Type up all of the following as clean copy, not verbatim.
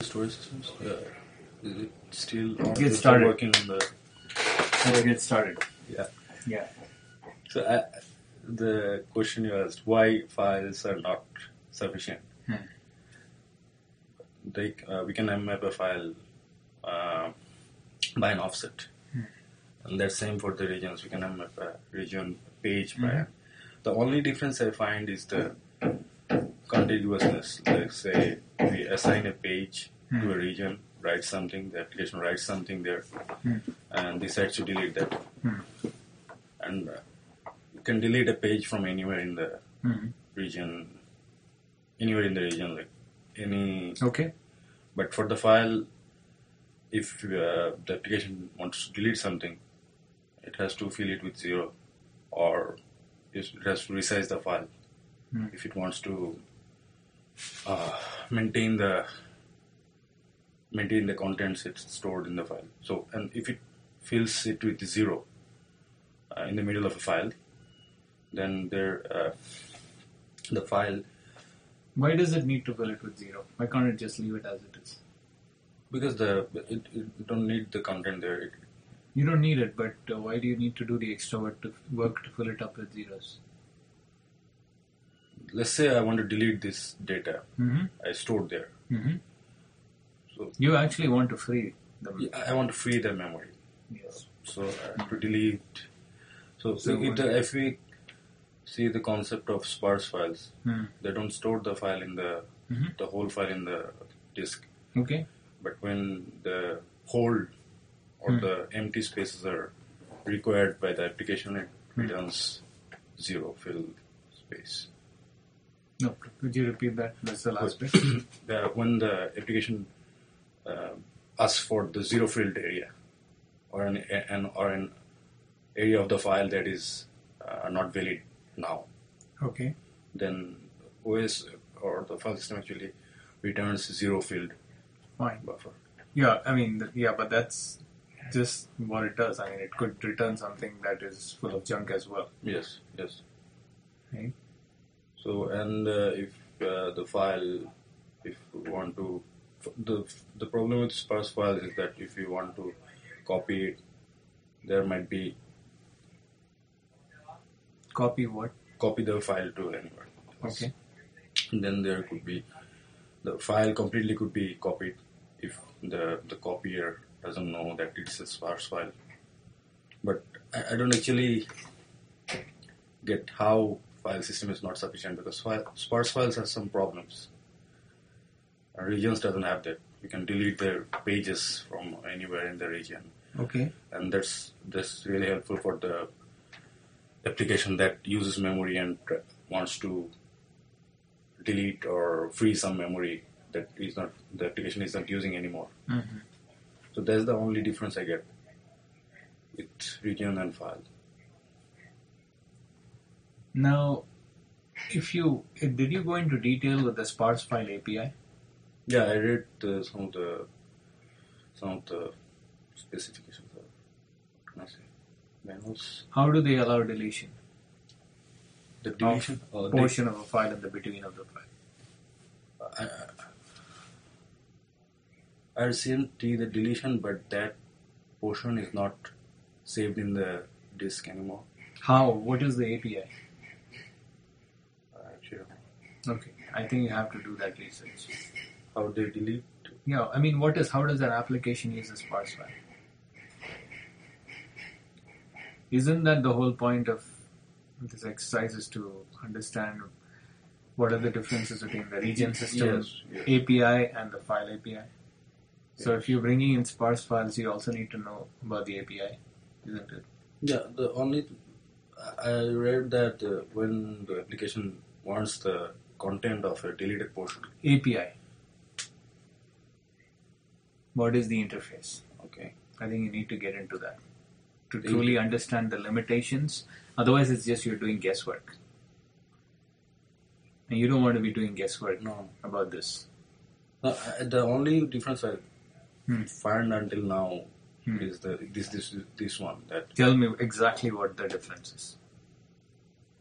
Storage systems? Is it still on? Get Is it started. working on the? Let's get started. Yeah. Yeah. So the question you asked, why files are not sufficient? We can map a file by an offset, and that's same for the regions. We can map a region page by. The only difference I find is the contiguousness. Like say we assign a page to a region, write something, the application writes something there, and decides to delete that. And you can delete a page from anywhere in the region, like any. Okay. But for the file, if the application wants to delete something, it has to fill it with 0, or it has to resize the file. If it wants to maintain the contents it's stored in the file. So, and if it fills it with 0 in the middle of a file, then the file. Why does it need to fill it with 0? Why can't it just leave it as it is? Because it don't need the content there. You don't need it, but why do you need to do the extra work to fill it up with zeros? Let's say I want to delete this data I stored there. So you actually want to free them. I want to free the memory. Yes. So to delete. So if we see the concept of sparse files, they don't store the file in the whole file in the disk. Okay. But when the hold or the empty spaces are required by the application, it returns 0 fill space. No, could you repeat that? That's the last bit. When the application asks for the 0 filled area or an area of the file that is not valid now, Okay. then OS or the file system actually returns 0 filled buffer. Yeah, I mean, but that's just what it does. I mean, it could return something that is full of junk as well. Yes. Right? So, and if the file, if you want to, the problem with sparse files is that if you want to copy it, there might be Copy what? Copy the file to anywhere. Okay. And then there could be the file completely could be copied if the copier doesn't know that it's a sparse file. But I don't actually get how file system is not sufficient, because sparse files have some problems. Regions doesn't have that. You can delete their pages from anywhere in the region. Okay. And that's really helpful for the application that uses memory and wants to delete or free some memory that the application is not using anymore. So that's the only difference I get with region and file. Now, did you go into detail with the sparse file API? Yeah, I read some of the specifications of, what can I say, manuals. How do they allow deletion? The deletion Portion of a file in the between of the file. I've seen the deletion, but that portion is not saved in the disk anymore. How? What is the API? Actually, Okay, I think you have to do that research. how they delete? Yeah, I mean, how does an application use a sparse file? Isn't that the whole point of this exercise, is to understand what are the differences between the region system Yes. API and the file API? So if you're bringing in sparse files, you also need to know about the API, isn't it? Yeah, I read that when the application wants the content of a deleted portion. API. What is the interface? Okay. I think you need to get into that to truly understand the limitations. Otherwise, it's just you're doing guesswork. And you don't want to be doing guesswork about this. The only difference I find until now is this one. That Tell me exactly what the difference is.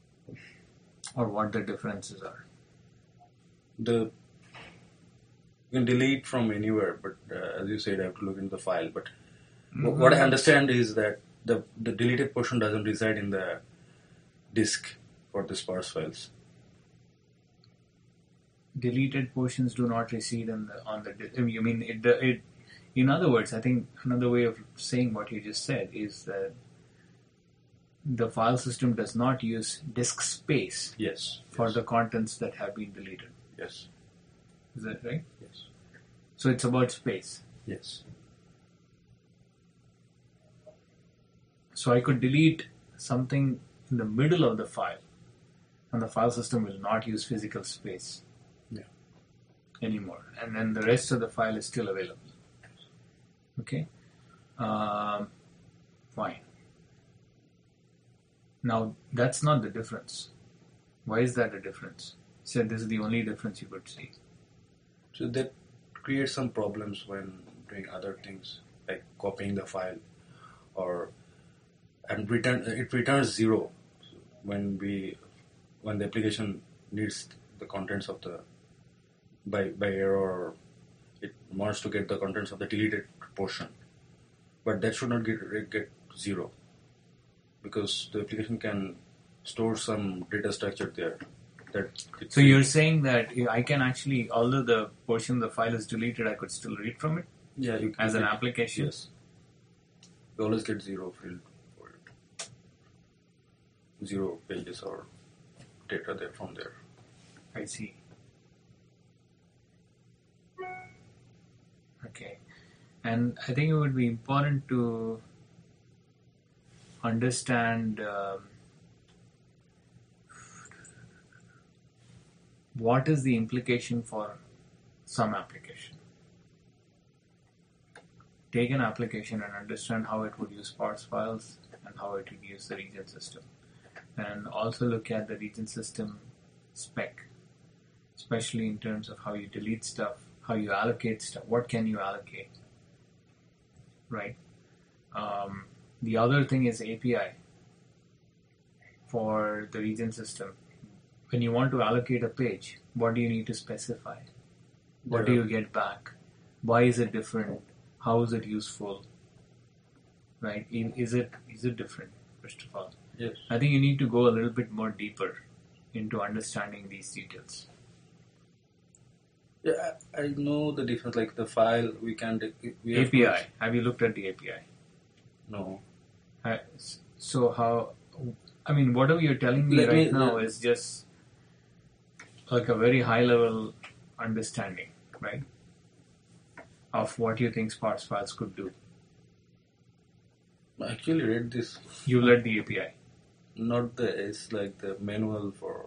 Or what the differences are. You can delete from anywhere, but as you said, I have to look into the file. But what I understand is that the deleted portion doesn't reside in the disk for the sparse files. Deleted portions do not reside on the disk. You mean it? In other words, I think another way of saying what you just said is that the file system does not use disk space Yes. for the contents that have been deleted. Yes. Is that right? Yes. So it's about space. Yes. So I could delete something in the middle of the file, and the file system will not use physical space anymore. And then the rest of the file is still available. Okay? Fine. Now, that's not the difference. Why is that a difference? You said this is the only difference you could see. So that creates some problems when doing other things, like copying the file, and it returns 0 when the application needs the contents of the by error, or it wants to get the contents of the deleted portion, but that should not get 0, because the application can store some data structure there. So you're saying that I can actually, although the portion of the file is deleted, I could still read from it? Yeah, you can as an application? Yes. You always get 0 field for it. 0 pages or data there from there. I see. Okay. And I think it would be important to understand what is the implication for some application. Take an application and understand how it would use sparse files and how it would use the region system. And also look at the region system spec, especially in terms of how you delete stuff, how you allocate stuff, what can you allocate, right? The other thing is API for the region system. When you want to allocate a page, what do you need to specify? What do you get back? Why is it different? How is it useful? Right? Is it different, first of all? Yes. I think you need to go a little bit more deeper into understanding these details. Yeah, I know the difference. Like the file, we API. Have you looked at the API? No. So how? I mean, whatever you're telling me right now is just like a very high level understanding, right? Of what you think sparse files could do. I actually read this. You read the API? It's like the manual for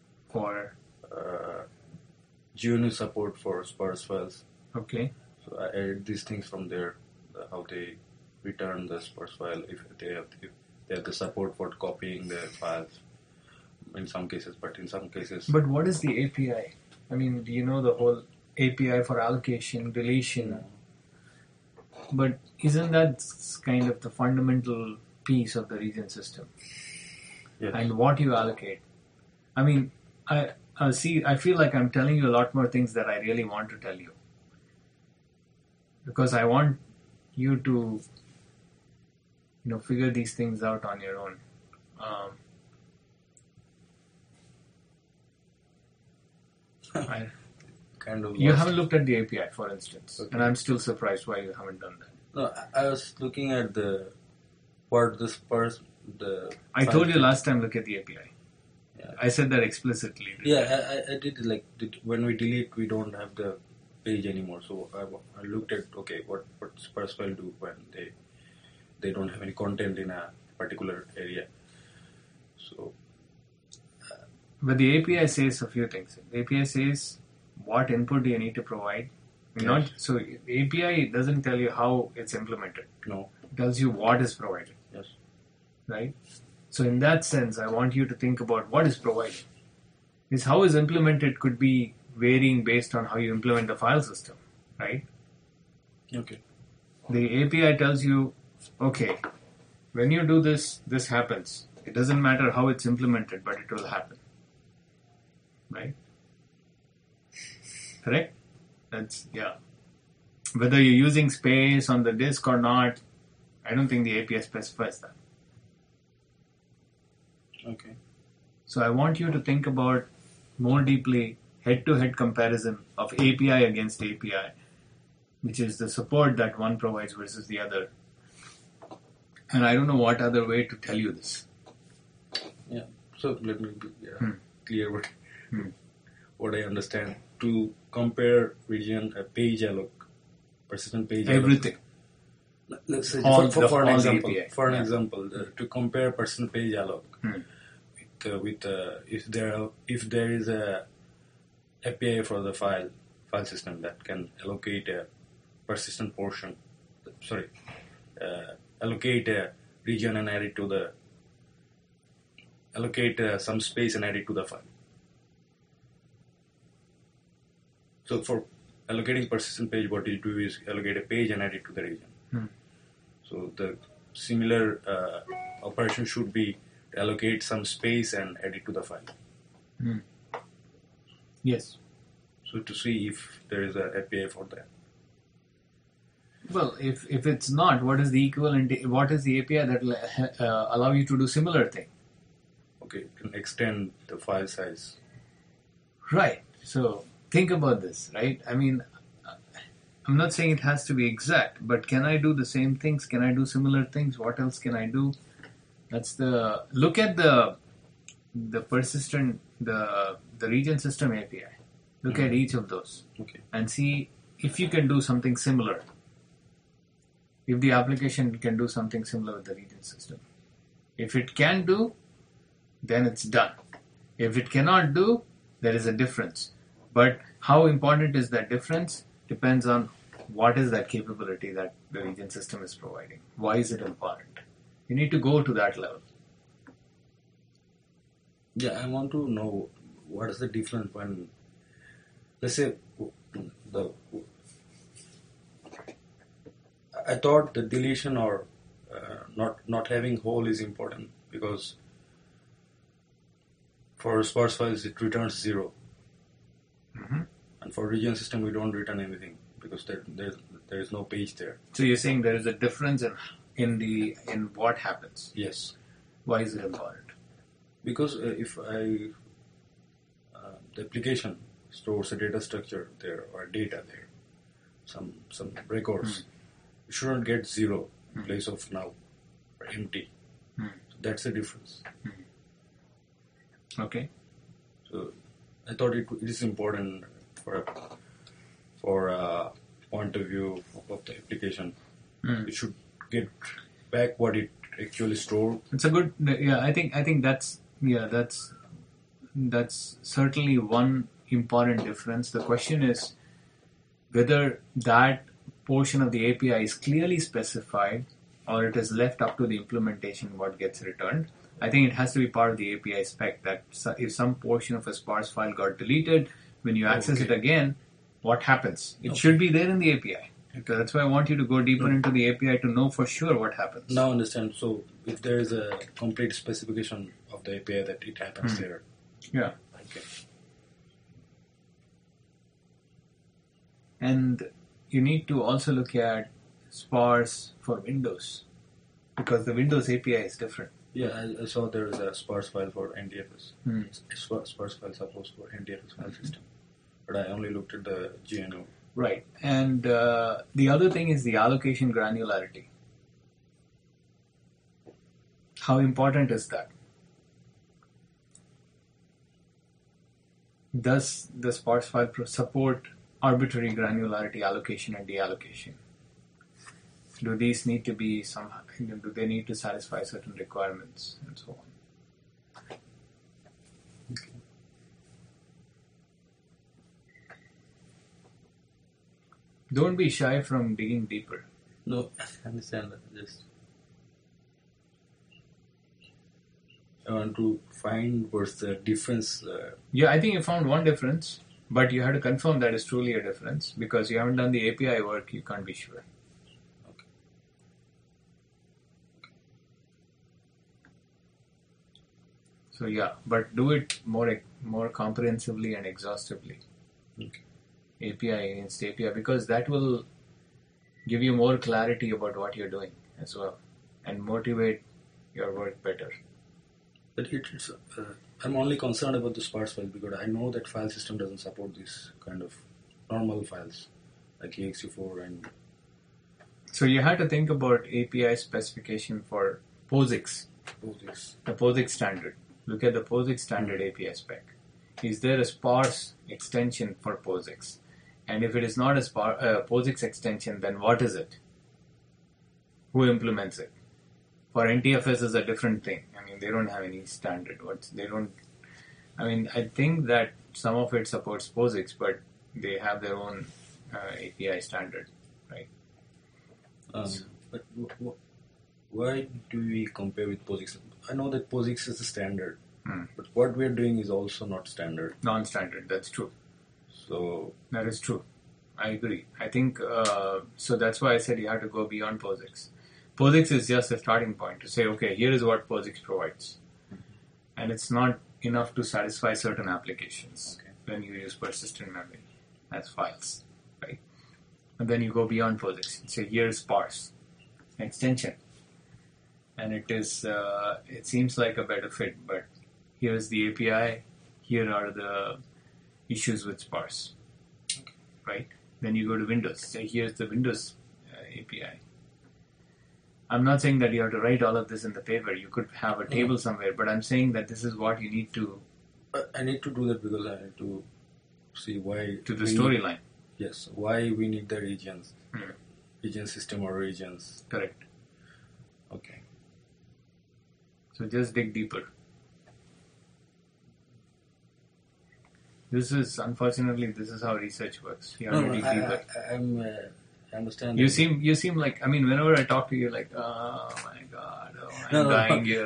GNU support for sparse files. Okay. So I read these things from there, how they return the sparse file if they have the support for copying the files in some cases, but in some cases. But what is the API? I mean, do you know the whole API for allocation, deletion? No. But isn't that kind of the fundamental piece of the region system? Yes. And what you allocate? I mean, I feel like I'm telling you a lot more things that I really want to tell you. Because I want you to, figure these things out on your own. You haven't looked at the API, for instance, okay. And I'm still surprised why you haven't done that. No, I was looking at I told you last time, look at the API. Yeah. I said that explicitly. Yeah, I did. When we delete, we don't have the page anymore. So I looked at what sparse file do when they don't have any content in a particular area. So, but the API says a few things. The API says what input do you need to provide. Yes. So the API doesn't tell you how it's implemented. No, it tells you what is provided. Yes, right. So in that sense, I want you to think about what is provided. Is how is implemented could be varying based on how you implement the file system, right? Okay. The API tells you, okay, when you do this, this happens. It doesn't matter how it's implemented, but it will happen. Right? Correct? That's, yeah. Whether you're using space on the disk or not, I don't think the API specifies that. Okay. So I want you to think about more deeply head-to-head comparison of API against API, which is the support that one provides versus the other. And I don't know what other way to tell you this. Yeah. So let me be clear what I understand. To compare region, page alloc, persistent page alloc. Everything. Let's say All for an the example, API. to compare persistent page alloc with if there is a API for the file system that can allocate a persistent portion, allocate a region and add it to the allocate some space and add it to the file. So for allocating persistent page, what you do is allocate a page and add it to the region. So the similar operation should be to allocate some space and add it to the file. Yes. So to see if there is an API for that. Well, if it's not, what is the equivalent? What is the API that will allow you to do similar thing? Okay, you can extend the file size. Right. So think about this, right? I mean, I'm not saying it has to be exact, but can I do the same things? Can I do similar things? What else can I do? That's the look at the persistent the region system API. Look at each of those and see if you can do something similar. If the application can do something similar with the region system. If it can do, then it's done. If it cannot do, there is a difference. But how important is that difference depends on what is that capability that the region system is providing. Why is it important? You need to go to that level. Yeah, I want to know what is the difference when, let's say, I thought the deletion or not having hole is important because for sparse files it returns 0, and for region system we don't return anything because there is no page there. So you're saying there is a difference in what happens. Yes. Why is it important? Because if the application stores a data structure there or data there, some records, you shouldn't get 0 in place of now or empty. So that's the difference. Okay. So I thought it is important for a point of view of the application. It should get back what it actually stored. It's a good. Yeah, I think that's certainly one important difference. The question is whether that portion of the API is clearly specified or it is left up to the implementation what gets returned. I think it has to be part of the API spec that if some portion of a sparse file got deleted, when you access it again, what happens? It should be there in the API. So that's why I want you to go deeper into the API to know for sure what happens. Now understand. So if there is a complete specification of the API that it happens there. Yeah. Okay. And you need to also look at sparse for Windows because the Windows API is different. Yeah, I saw there is a sparse file for NDFS. Sparse file supposed for NDFS file system. But I only looked at the GNU. Right. And the other thing is the allocation granularity. How important is that? Does the sparse file support arbitrary granularity allocation and deallocation? Do these need to be do they need to satisfy certain requirements and so on? Okay. Don't be shy from digging deeper. No, I understand that. Just I want to find what's the difference. Yeah, I think you found one difference, but you have to confirm that is truly a difference because you haven't done the API work. You can't be sure. Okay. So yeah, but do it more comprehensively and exhaustively. Okay. API against API, because that will give you more clarity about what you're doing as well and motivate your work better. But I'm only concerned about the sparse file because I know that file system doesn't support this kind of normal files like exe4 and. So you have to think about API specification for POSIX. The POSIX standard. Look at the POSIX standard API spec. Is there a sparse extension for POSIX? And if it is not a POSIX extension, then what is it? Who implements it? For NTFS is a different thing. I mean, they don't have any standard. I think that some of it supports POSIX, but they have their own API standard, right? But why do we compare with POSIX? I know that POSIX is the standard, but what we are doing is also not standard. Non-standard, that's true. So that is true. I agree. I think, so that's why I said you have to go beyond POSIX. POSIX is just a starting point to say, okay, here is what POSIX provides. And it's not enough to satisfy certain applications when you use persistent memory as files, right? And then you go beyond POSIX and say, here's sparse extension. And it seems like a better fit, but here's the API, here are the issues with sparse, right? Then you go to Windows, say here's the Windows API. I'm not saying that you have to write all of this in the paper. You could have a table somewhere, but I'm saying that this is what you need to. I need to do that because I need to see why. To the storyline. Yes, why we need the regions, region system or regions. Correct. Okay. So just dig deeper. Unfortunately, this is how research works. You have to dig deeper. I understand. You seem like, whenever I talk to you, like, oh my God, I'm dying here.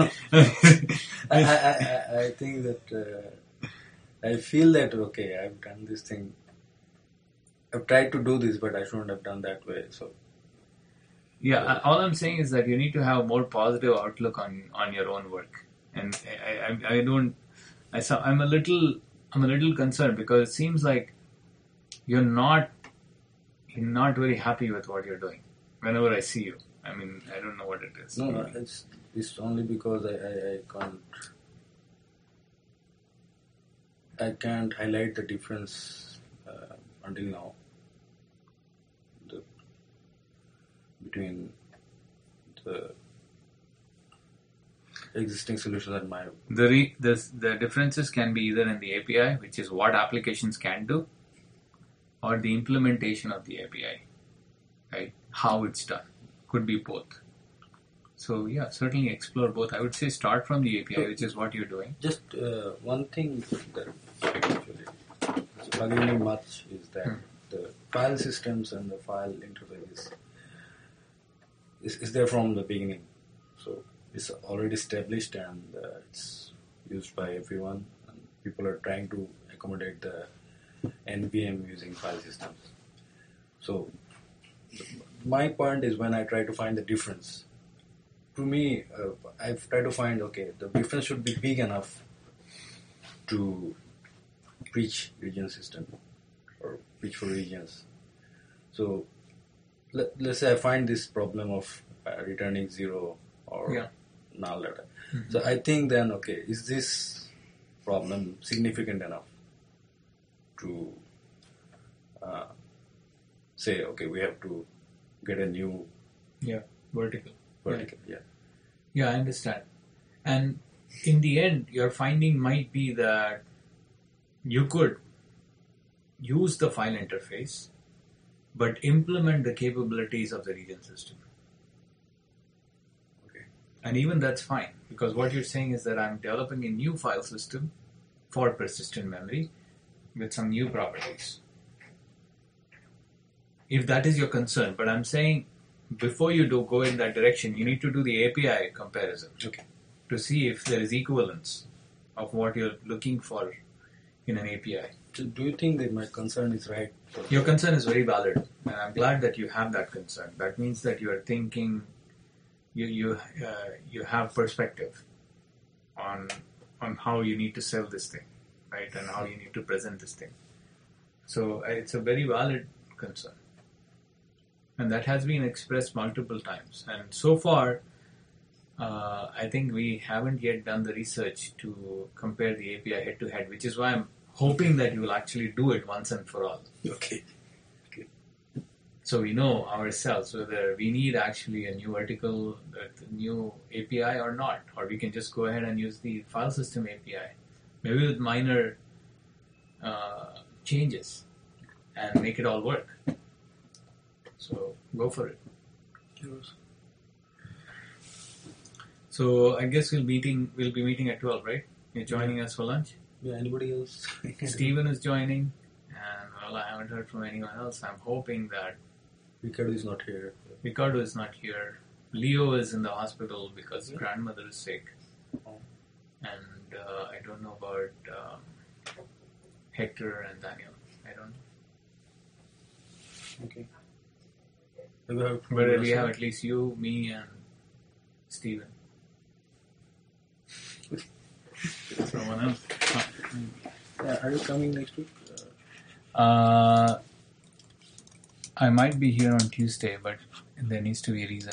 I think that I feel that okay, I've done this thing. I've tried to do this, but I shouldn't have done that way. So. Yeah, all I'm saying is that you need to have a more positive outlook on your own work, and I'm a little concerned because it seems like you're not very happy with what you're doing. Whenever I see you, I don't know what it is. No, it's only because I can't highlight the difference until now between the existing solutions and my. The differences can be either in the API, which is what applications can do, or the implementation of the API, right? How it's done. Could be both. So yeah, certainly explore both. I would say start from the API, which is what you're doing. Just one thing that actually is bugging me much is that the file systems and the file interface is there from the beginning. So it's already established and it's used by everyone. And people are trying to accommodate the NVM using file systems. So my point is when I try to find the difference, to me, I've tried to find, the difference should be big enough to preach region system or preach for regions. So let's say I find this problem of returning 0 or null data. Mm-hmm. So I think then, is this problem significant enough to say, we have to get a new vertical. Yeah, I understand. And in the end, your finding might be that you could use the file interface, but implement the capabilities of the region system. Okay. And even that's fine, because what you're saying is that I'm developing a new file system for persistent memory with some new properties. If that is your concern, but I'm saying before you go in that direction, you need to do the API comparison to see if there is equivalence of what you're looking for in an API. So do you think that my concern is right? Your concern is very valid, and I'm glad that you have that concern. That means that you are thinking, you have perspective on how you need to sell this thing, right, and how you need to present this thing. So it's a very valid concern. And that has been expressed multiple times. And so far, I think we haven't yet done the research to compare the API head to head, which is why I'm hoping that you will actually do it once and for all. Okay. So we know ourselves whether we need actually a new vertical, new API or not, or we can just go ahead and use the file system API, maybe with minor changes, and make it all work. So go for it. So I guess we'll be meeting at 12, right? You're joining us for lunch? Yeah, anybody else? Steven is joining, and well, I haven't heard from anyone else. I'm hoping that Ricardo is not here. Ricardo is not here. Leo is in the hospital because grandmother is sick. Oh. And I don't know about Hector and Daniel. I don't know. Okay. But we have at least you, me, and Steven. Someone else. Yeah, are you coming next week? I might be here on Tuesday, but there needs to be a reason.